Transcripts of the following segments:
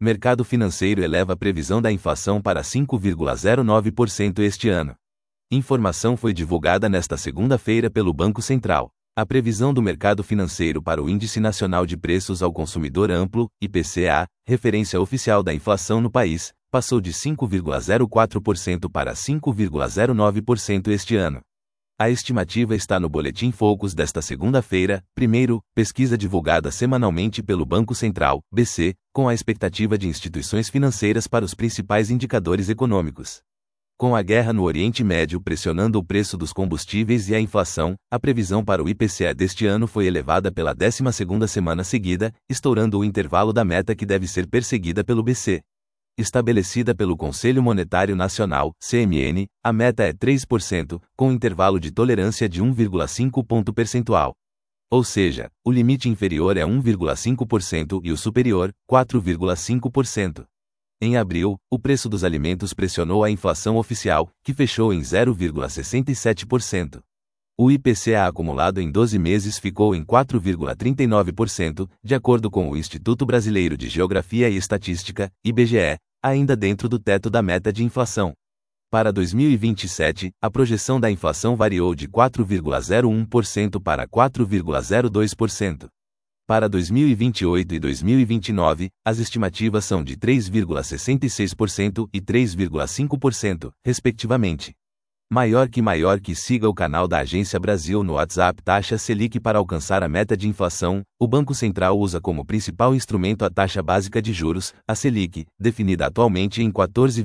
Mercado financeiro eleva a previsão da inflação para 5,09% este ano. Informação foi divulgada nesta segunda-feira pelo Banco Central. A previsão do mercado financeiro para o Índice Nacional de Preços ao Consumidor Amplo, IPCA, referência oficial da inflação no país, passou de 5,04% para 5,09% este ano. A estimativa está no Boletim Focus desta segunda-feira, pesquisa divulgada semanalmente pelo Banco Central, BC, com a expectativa de instituições financeiras para os principais indicadores econômicos. Com a guerra no Oriente Médio pressionando o preço dos combustíveis e a inflação, a previsão para o IPCA deste ano foi elevada pela 12ª semana seguida, estourando o intervalo da meta que deve ser perseguida pelo BC. Estabelecida pelo Conselho Monetário Nacional, CMN, a meta é 3%, com intervalo de tolerância de 1,5 ponto percentual. Ou seja, o limite inferior é 1,5% e o superior, 4,5%. Em abril, o preço dos alimentos pressionou a inflação oficial, que fechou em 0,67%. O IPCA acumulado em 12 meses ficou em 4,39%, de acordo com o Instituto Brasileiro de Geografia e Estatística, IBGE, ainda dentro do teto da meta de inflação. Para 2027, a projeção da inflação variou de 4,01% para 4,02%. Para 2028 e 2029, as estimativas são de 3,66% e 3,5%, respectivamente. Maior que siga o canal da Agência Brasil no WhatsApp. Taxa Selic. Para alcançar a meta de inflação, o Banco Central usa como principal instrumento a taxa básica de juros, a Selic, definida atualmente em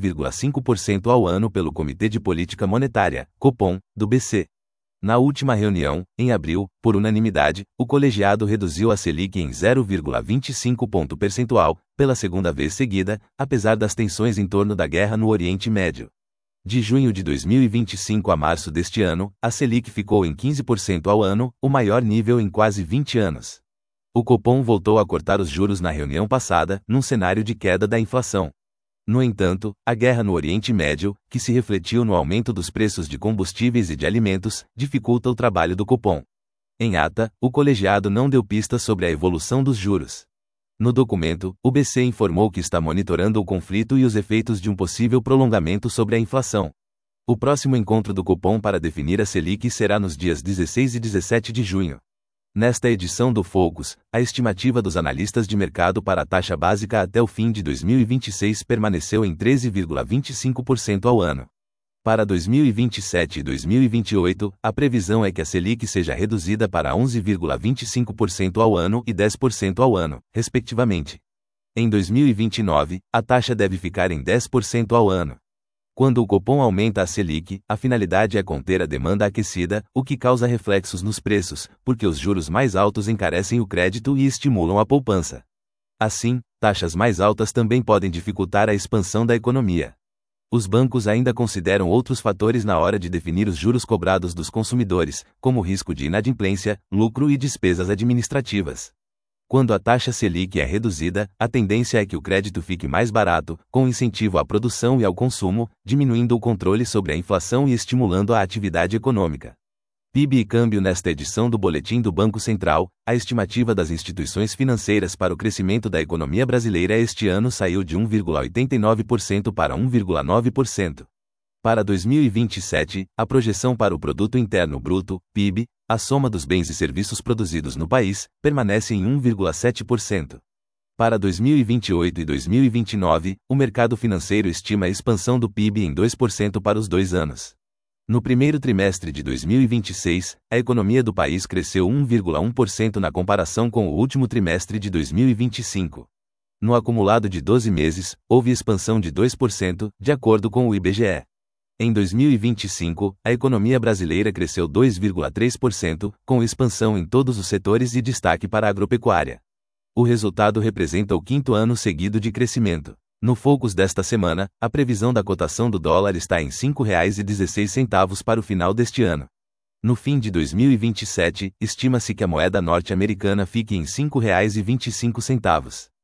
14,5% ao ano pelo Comitê de Política Monetária, Copom, do BC. Na última reunião, em abril, por unanimidade, o colegiado reduziu a Selic em 0,25 ponto percentual, pela segunda vez seguida, apesar das tensões em torno da guerra no Oriente Médio. De junho de 2025 a março deste ano, a Selic ficou em 15% ao ano, o maior nível em quase 20 anos. O Copom voltou a cortar os juros na reunião passada, num cenário de queda da inflação. No entanto, a guerra no Oriente Médio, que se refletiu no aumento dos preços de combustíveis e de alimentos, dificulta o trabalho do Copom. Em ata, o colegiado não deu pistas sobre a evolução dos juros. No documento, o BC informou que está monitorando o conflito e os efeitos de um possível prolongamento sobre a inflação. O próximo encontro do Copom para definir a Selic será nos dias 16 e 17 de junho. Nesta edição do Focus, a estimativa dos analistas de mercado para a taxa básica até o fim de 2026 permaneceu em 13,25% ao ano. Para 2027 e 2028, a previsão é que a Selic seja reduzida para 11,25% ao ano e 10% ao ano, respectivamente. Em 2029, a taxa deve ficar em 10% ao ano. Quando o Copom aumenta a Selic, a finalidade é conter a demanda aquecida, o que causa reflexos nos preços, porque os juros mais altos encarecem o crédito e estimulam a poupança. Assim, taxas mais altas também podem dificultar a expansão da economia. Os bancos ainda consideram outros fatores na hora de definir os juros cobrados dos consumidores, como risco de inadimplência, lucro e despesas administrativas. Quando a taxa Selic é reduzida, a tendência é que o crédito fique mais barato, com incentivo à produção e ao consumo, diminuindo o controle sobre a inflação e estimulando a atividade econômica. PIB e câmbio. Nesta edição do Boletim do Banco Central, a estimativa das instituições financeiras para o crescimento da economia brasileira este ano saiu de 1,89% para 1,9%. Para 2027, a projeção para o Produto Interno Bruto, PIB, a soma dos bens e serviços produzidos no país, permanece em 1,7%. Para 2028 e 2029, o mercado financeiro estima a expansão do PIB em 2% para os 2 anos. No primeiro trimestre de 2026, a economia do país cresceu 1,1% na comparação com o último trimestre de 2025. No acumulado de 12 meses, houve expansão de 2%, de acordo com o IBGE. Em 2025, a economia brasileira cresceu 2,3%, com expansão em todos os setores e destaque para a agropecuária. O resultado representa o 5º ano seguido de crescimento. No Focus desta semana, a previsão da cotação do dólar está em R$ 5,16 para o final deste ano. No fim de 2027, estima-se que a moeda norte-americana fique em R$ 5,25.